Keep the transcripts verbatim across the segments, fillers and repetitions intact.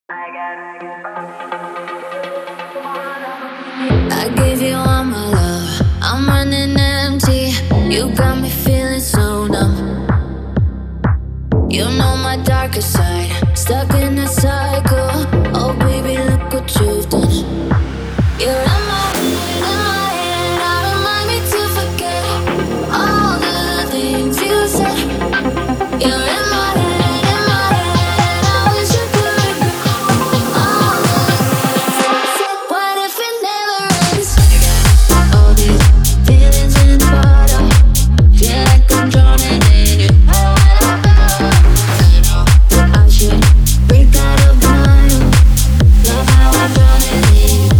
I gave you all my love, I'm running empty. You got me feeling so numb. You know my darker side, stuck in a cycle. Oh baby, look what you've done. You're in my, in my head, I remind me to forget all the things you said. You're in my head, in my head, I wish you could all the things I said. What if it never ends? All these feelings in the bottle, feel like I'm drowning in you. I should break out of my own. Love how I'm drowning in you.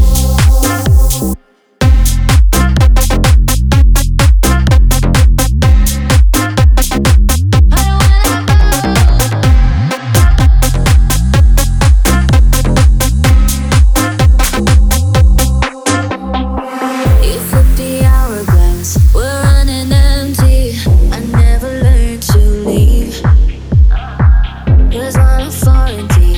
You flip the hourglass, we're running empty. I never learned to leave. Was on a foreign team.